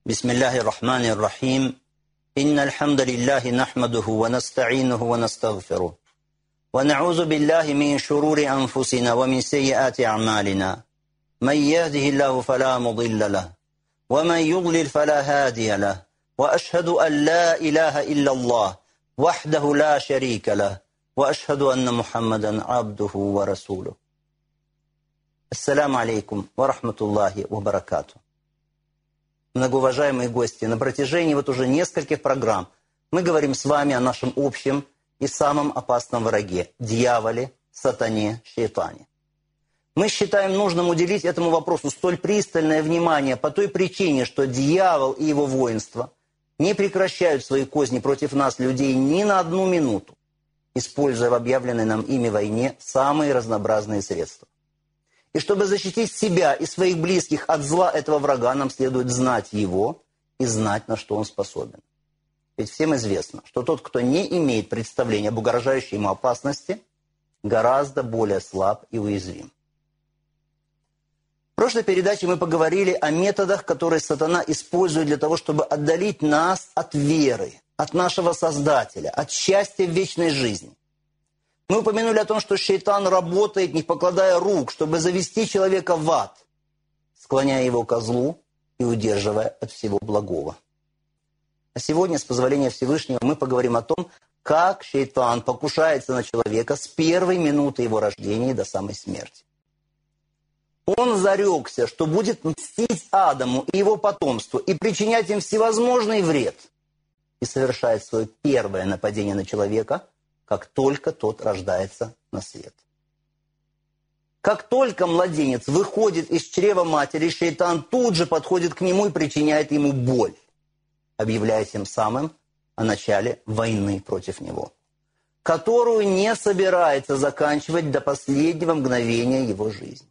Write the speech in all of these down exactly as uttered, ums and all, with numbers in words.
بسم الله الرحمن الرحيم إن الحمد لله نحمده ونستعينه ونستغفره ونعوذ بالله من شرور أنفسنا ومن سيئات أعمالنا من يهده الله فلا مضل له ومن يضلل فلا هادي له وأشهد أن لا إله إلا الله وحده لا شريك له وأشهد أن محمدا عبده ورسوله. Ассаляму алейкум ва рахматуллахи ва баракату. Многоуважаемые гости, на протяжении вот уже нескольких программ мы говорим с вами о нашем общем и самом опасном враге – дьяволе, сатане, шейтане. Мы считаем нужным уделить этому вопросу столь пристальное внимание по той причине, что дьявол и его воинство не прекращают свои козни против нас, людей, ни на одну минуту, используя в объявленной нам ими войне самые разнообразные средства. И чтобы защитить себя и своих близких от зла этого врага, нам следует знать его и знать, на что он способен. Ведь всем известно, что тот, кто не имеет представления об угрожающей ему опасности, гораздо более слаб и уязвим. В прошлой передаче мы поговорили о методах, которые сатана использует для того, чтобы отдалить нас от веры, от нашего Создателя, от счастья в вечной жизни. Мы упомянули о том, что шейтан работает, не покладая рук, чтобы завести человека в ад, склоняя его ко злу и удерживая от всего благого. А сегодня, с позволения Всевышнего, мы поговорим о том, как шейтан покушается на человека с первой минуты его рождения до самой смерти. Он зарекся, что будет мстить Адаму и его потомству и причинять им всевозможный вред, и совершает свое первое нападение на человека, как только тот рождается на свет. Как только младенец выходит из чрева матери, шейтан тут же подходит к нему и причиняет ему боль, объявляя тем самым о начале войны против него, которую не собирается заканчивать до последнего мгновения его жизни.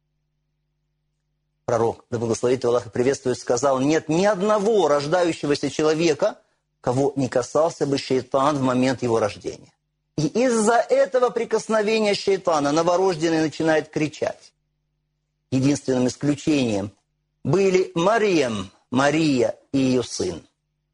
Пророк, да благословит Аллах и приветствует, сказал: нет ни одного рождающегося человека, кого не касался бы шейтан в момент его рождения. И из-за этого прикосновения шейтана новорожденный начинает кричать. Единственным исключением были Мариям, Мария и ее сын.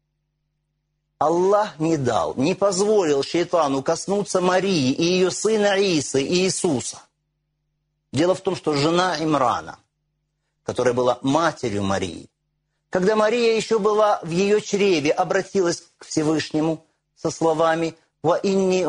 Аллах не дал, не позволил шейтану коснуться Марии и ее сына Исы и Иисуса. Дело в том, что жена Имрана, которая была матерью Марии, когда Мария еще была в ее чреве, обратилась к Всевышнему со словами: «Поистине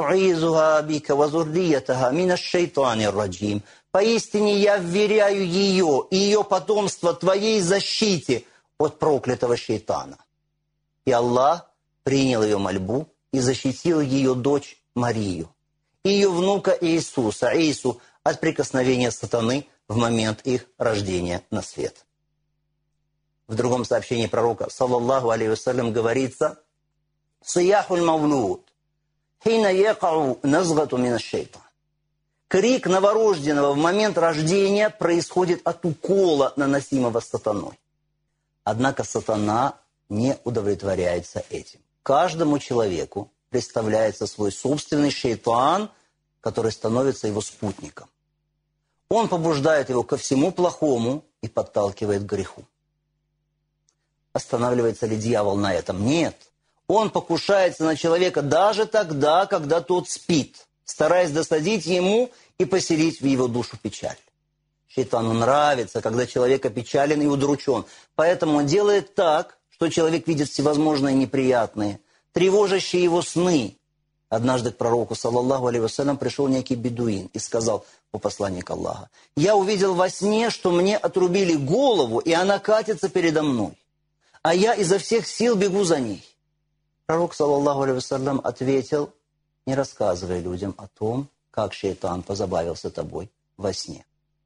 я вверяю ее и ее потомство твоей защите от проклятого шейтана». И Аллах принял ее мольбу и защитил ее дочь Марию и ее внука Иисуса, Иису, от прикосновения сатаны в момент их рождения на свет. В другом сообщении пророка, саллаллаху алейхи вассалям, говорится: «Сияхуль мавлуд, хина якау назгату мина шейтан». Крик новорожденного в момент рождения происходит от укола, наносимого сатаной. Однако сатана не удовлетворяется этим. Каждому человеку представляется свой собственный шейтан, который становится его спутником. Он побуждает его ко всему плохому и подталкивает к греху. Останавливается ли дьявол на этом? Нет. Он покушается на человека даже тогда, когда тот спит, стараясь досадить ему и поселить в его душу печаль. Шейтану нравится, когда человек опечален и удручен. Поэтому он делает так, что человек видит всевозможные неприятные, тревожащие его сны. Однажды к пророку, саллаллаху алейхи вассалям, пришел некий бедуин и сказал: «О посланник Аллаха, я увидел во сне, что мне отрубили голову, и она катится передо мной, а я изо всех сил бегу за ней». Пророк, саллаллаху алейхи вассалям, ответил: «Не рассказывай людям о том, как шейтан позабавился тобой во сне».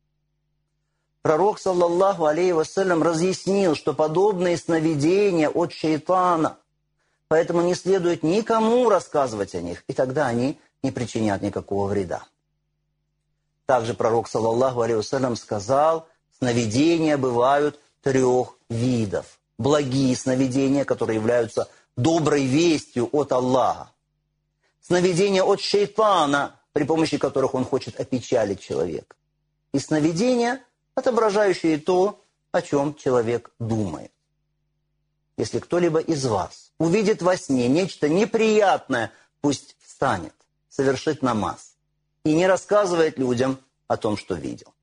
Пророк, саллаллаху алейхи вассалям, разъяснил, что подобные сновидения от шейтана, поэтому не следует никому рассказывать о них, и тогда они не причинят никакого вреда. Также пророк, саллаллаху алейхи вассалям, сказал: сновидения бывают трех видов. Благие сновидения, которые являются доброй вестью от Аллаха. Сновидения от шейтана, при помощи которых он хочет опечалить человека. И сновидения, отображающие то, о чем человек думает. если кто-либо из вас увидит во сне нечто неприятное, пусть встанет, совершит намаз и не рассказывает людям о том, что видел.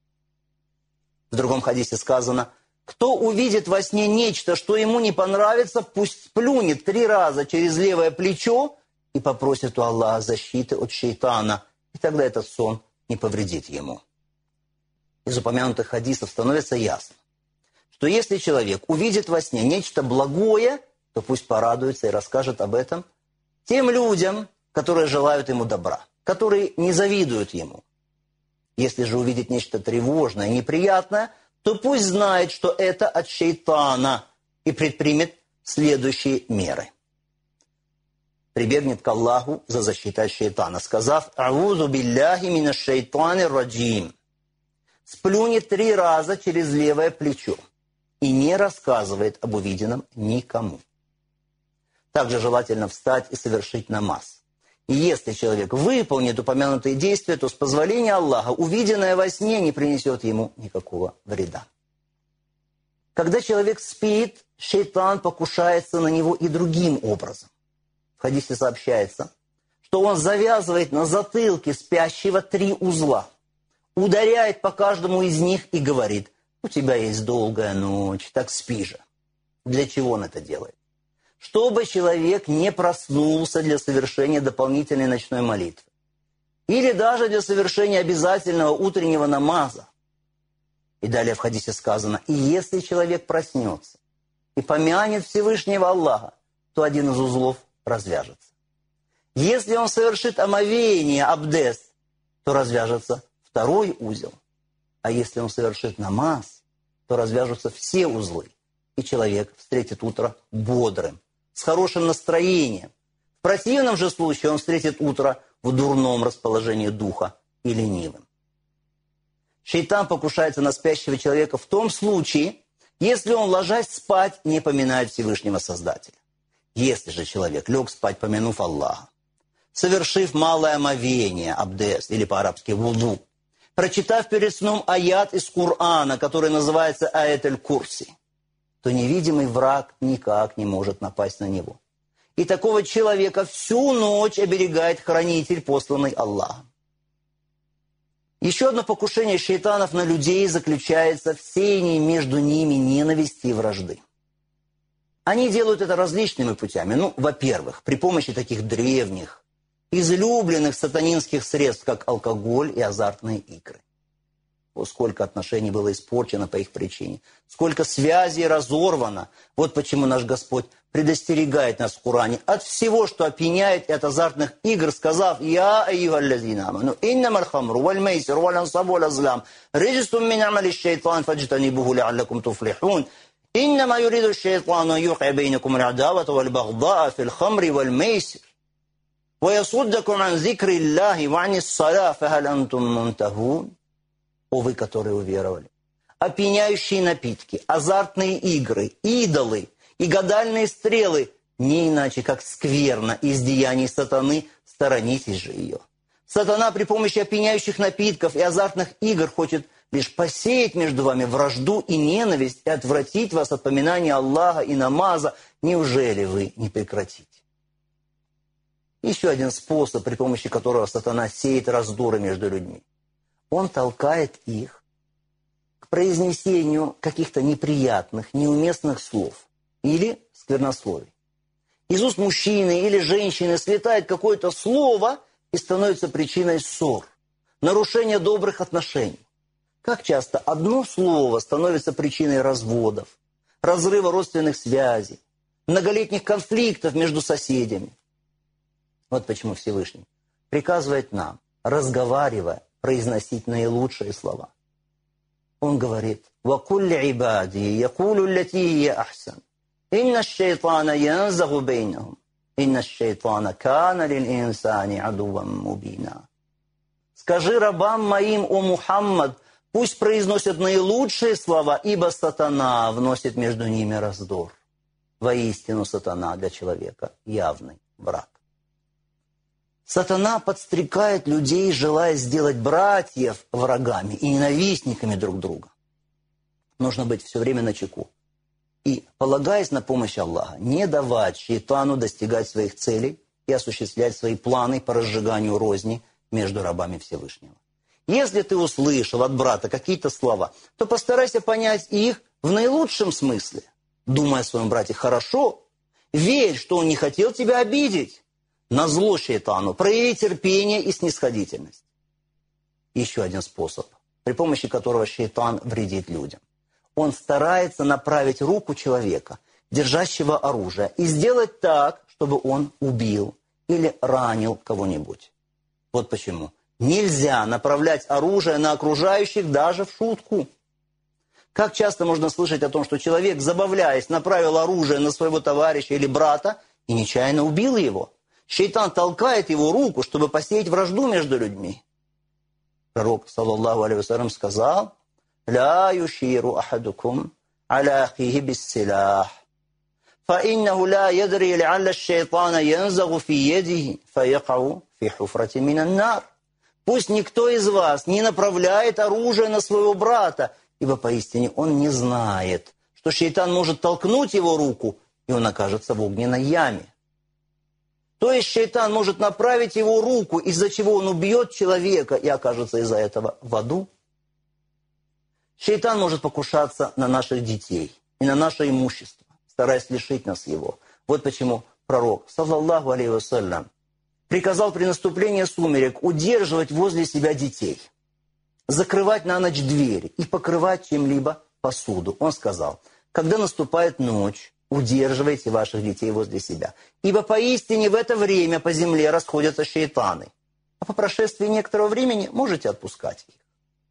В другом хадисе сказано: кто увидит во сне нечто, что ему не понравится, пусть плюнет три раза через левое плечо и попросит у Аллаха защиты от шейтана, и тогда этот сон не повредит ему. Из упомянутых хадисов становится ясно, что если человек увидит во сне нечто благое, то пусть порадуется и расскажет об этом тем людям, которые желают ему добра, которые не завидуют ему. Если же увидит нечто тревожное, неприятное, то пусть знает, что это от шейтана, и предпримет следующие меры. Прибегнет к Аллаху за защитой от шейтана, сказав: «Аузу билляхи минаш шейтани раджим». Сплюнет три раза через левое плечо и не рассказывает об увиденном никому. Также желательно встать и совершить намаз. И если человек выполнит упомянутые действия, то с позволения Аллаха увиденное во сне не принесет ему никакого вреда. Когда человек спит, шейтан покушается на него и другим образом. В хадисе сообщается, что он завязывает на затылке спящего три узла, ударяет по каждому из них и говорит: у тебя есть долгая ночь, так спи же. Для чего он это делает? Чтобы человек не проснулся для совершения дополнительной ночной молитвы. Или даже для совершения обязательного утреннего намаза. И далее в хадисе сказано: и если человек проснется и помянет Всевышнего Аллаха, то один из узлов развяжется. Если он совершит омовение, абдес, то развяжется второй узел. А если он совершит намаз, то развяжутся все узлы, и человек встретит утро бодрым, с хорошим настроением. В противном же случае он встретит утро в дурном расположении духа и ленивым. Шейтан покушается на спящего человека в том случае, если он, ложась спать, не поминает Всевышнего Создателя. Если же человек лег спать, помянув Аллаха, совершив малое омовение, абдес, или по-арабски вуду, прочитав перед сном аят из Корана, который называется Аят-эль-Курси, то невидимый враг никак не может напасть на него. И такого человека всю ночь оберегает хранитель, посланный Аллахом. Еще одно покушение шейтанов на людей заключается в сеянии между ними ненависти и вражды. Они делают это различными путями. Ну, во-первых, при помощи таких древних, излюбленных сатанинских средств, как алкоголь и азартные игры. О, сколько отношений было испорчено по их причине, сколько связей разорвано. Вот почему наш Господь предостерегает нас в Коране от всего, что опьяняет, и от азартных игр, сказав: «Я айюхаллазина аману, иннамаль хамру, валь мейсиру, валь ансабу, валь азлам, риджисум мин амали шейтан, фаджтанибуху лиаллакум туфлихун». إنما يريد الشيطان أن يوقع بينكم العداوة والبغضاء في الخمر والميسر ويصدكم عن ذكر الله وعن الصلاة فهل أنتم منتهون. О вы, которые уверовали! Опьяняющие напитки, азартные игры, идолы и гадальные стрелы не иначе, как скверно из деяний сатаны, сторонитесь же ее. Сатана при помощи опьяняющих напитков и азартных игр хочет лишь посеять между вами вражду и ненависть и отвратить вас от поминания Аллаха и намаза. Неужели вы не прекратите? Еще один способ, при помощи которого сатана сеет раздоры между людьми. Он толкает их к произнесению каких-то неприятных, неуместных слов или сквернословий. Из уст мужчины или женщины слетает какое-то слово и становится причиной ссор, нарушения добрых отношений. Как часто одно слово становится причиной разводов, разрыва родственных связей, многолетних конфликтов между соседями. Вот почему Всевышний приказывает нам, разговаривая, произносить наилучшие слова. Он говорит: «Вакулли ибади якулу лати хия ахсан, инна шейтана янзагу бейнахум, инна шейтана кана лил инсани адуван мубина». Скажи рабам моим, о Мухаммад, пусть произносят наилучшие слова, ибо сатана вносит между ними раздор. Воистину сатана для человека явный враг. Сатана подстрекает людей, желая сделать братьев врагами и ненавистниками друг друга. Нужно быть все время начеку. и, полагаясь на помощь Аллаха, не давать шайтану достигать своих целей и осуществлять свои планы по разжиганию розни между рабами Всевышнего. Если ты услышал от брата какие-то слова, то постарайся понять их в наилучшем смысле. Думай о своем брате хорошо, верь, что он не хотел тебя обидеть. Назло шайтану прояви терпение и снисходительность. Еще один способ, при помощи которого шайтан вредит людям. Он старается направить руку человека, держащего оружие, и сделать так, чтобы он убил или ранил кого-нибудь. Вот почему. Нельзя направлять оружие на окружающих даже в шутку. Как часто можно слышать о том, что человек, забавляясь, направил оружие на своего товарища или брата и нечаянно убил его. Шайтан толкает его руку, чтобы посеять вражду между людьми. Пророк, саллаллаху алейхи вассалям, сказал: «Ля юширу ахадукум аля ахихи биссилах, фа иннаху ла ядри л'алля шайтана янзагу фи едихи, фа якау фи хуфрати минан нар». Пусть никто из вас не направляет оружие на своего брата, ибо поистине он не знает, что шайтан может толкнуть его руку, и он окажется в огненной яме. То есть шайтан может направить его руку, из-за чего он убьет человека и окажется из-за этого в аду. Шайтан может покушаться на наших детей и на наше имущество, стараясь лишить нас его. Вот почему пророк, саллаллаху алейхи вассалям, приказал при наступлении сумерек удерживать возле себя детей, закрывать на ночь двери и покрывать чем-либо посуду. Он сказал: когда наступает ночь, удерживайте ваших детей возле себя, ибо поистине в это время по земле расходятся шайтаны, а по прошествии некоторого времени можете отпускать их.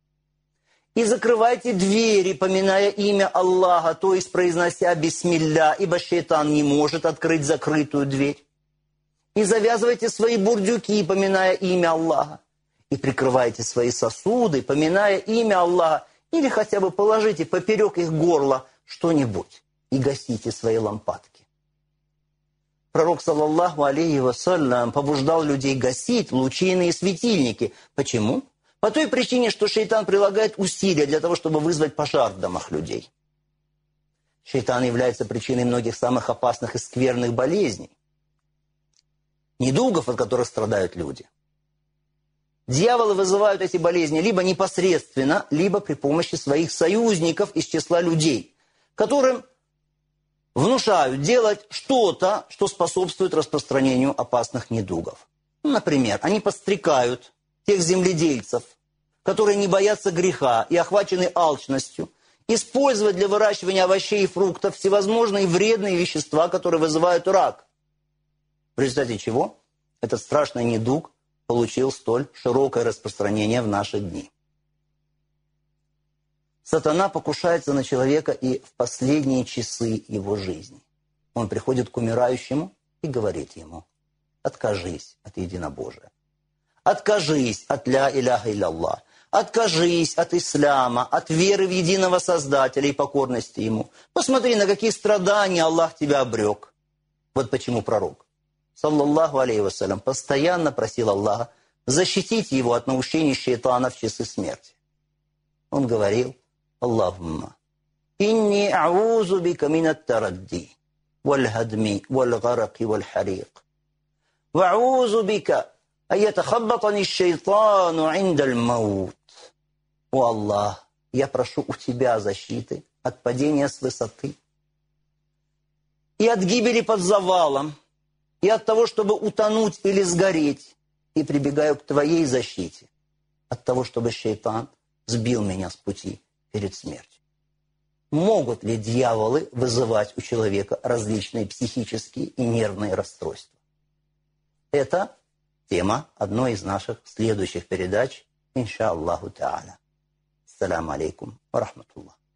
И закрывайте двери, поминая имя Аллаха, то есть произнося бисмилля, ибо шайтан не может открыть закрытую дверь. И завязывайте свои бурдюки, поминая имя Аллаха. И прикрывайте свои сосуды, поминая имя Аллаха, или хотя бы положите поперек их горла что-нибудь и гасите свои лампадки. Пророк, саллаллаху алейхи вассалям, побуждал людей гасить лучинные светильники. Почему? По той причине, что шайтан прилагает усилия для того, чтобы вызвать пожар в домах людей. Шайтан является причиной многих самых опасных и скверных болезней, недугов, от которых страдают люди. Дьяволы вызывают эти болезни либо непосредственно, либо при помощи своих союзников из числа людей, которым внушают делать что-то, что способствует распространению опасных недугов. Например, они подстрекают тех земледельцев, которые не боятся греха и охвачены алчностью, использовать для выращивания овощей и фруктов всевозможные вредные вещества, которые вызывают рак. В результате чего этот страшный недуг получил столь широкое распространение в наши дни. Сатана покушается на человека и в последние часы его жизни. Он приходит к умирающему и говорит ему: откажись от единобожия. Откажись от ля иляха илля-Аллах. Откажись от ислама, от веры в единого Создателя и покорности Ему. Посмотри, на какие страдания Аллах тебя обрек. Вот почему пророк, саллаллаху алейхи вассалям, постоянно просил Аллаха защитить его от наущений шайтана в часы смерти. Он говорил: Аллахумма, инни аузу бика минат тарадди, валь хадми, валь гараки, валь харик. Ва аузу бика аятахаббатани шайтану индаль маут. О Аллах, я прошу у Тебя защиты от падения с высоты и от гибели под завалом, и от того, чтобы утонуть или сгореть, и прибегаю к Твоей защите от того, чтобы шайтан сбил меня с пути перед смертью. Могут ли дьяволы вызывать у человека различные психические и нервные расстройства? Это тема одной из наших следующих передач, иншаллаху та'аля. Ассаламу алейкум ва рахматуллах.